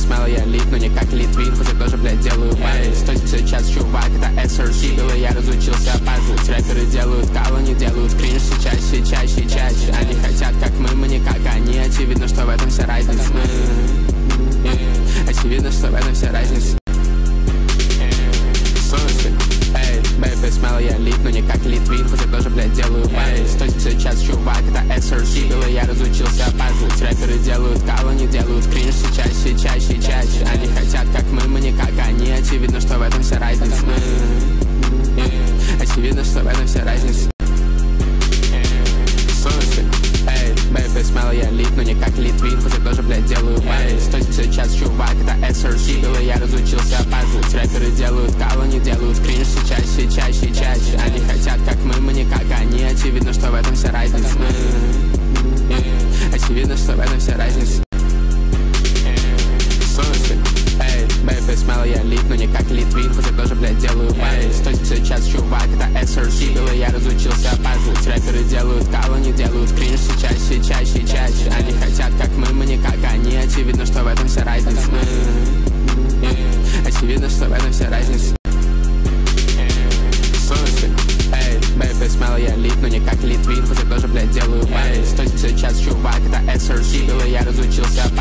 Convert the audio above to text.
смело я лип, но не как Литвин, хоть я тоже, блядь, делаю бейс. То есть сейчас, чувак, это XRC, и я разучился пазлить. Рэперы делают кал, они делают кринж все чаще, чаще, чаще. Они хотят, как мы не как они. Очевидно, что в этом вся разница. Очевидно, что в этом вся разница. Слушай, эй, бэйби, смело я лип, но не как Литвин, хоть я тоже, блядь, делаю бейс. То есть сейчас, чувак, это XRC, и я разучился пазлить. Рэперы делают кал, они делают кринж все чаще, чаще, чаще. Они хотят, как мы не как они. Очевидно, что в этом вся разница. Очевидно, что в этом вся разница. Слушай, эй, бэйби, смело я лип, но не как Литвин, хоть я тоже, блядь, делаю бейс. То есть сейчас, чувак, это XRC, и я разучился пазлить. Рэперы делают кал, они делают кринж все чаще, чаще, чаще. Они хотят, как мы не как они. Очевидно, что в этом вся разница. Очевидно, что в этом вся разница.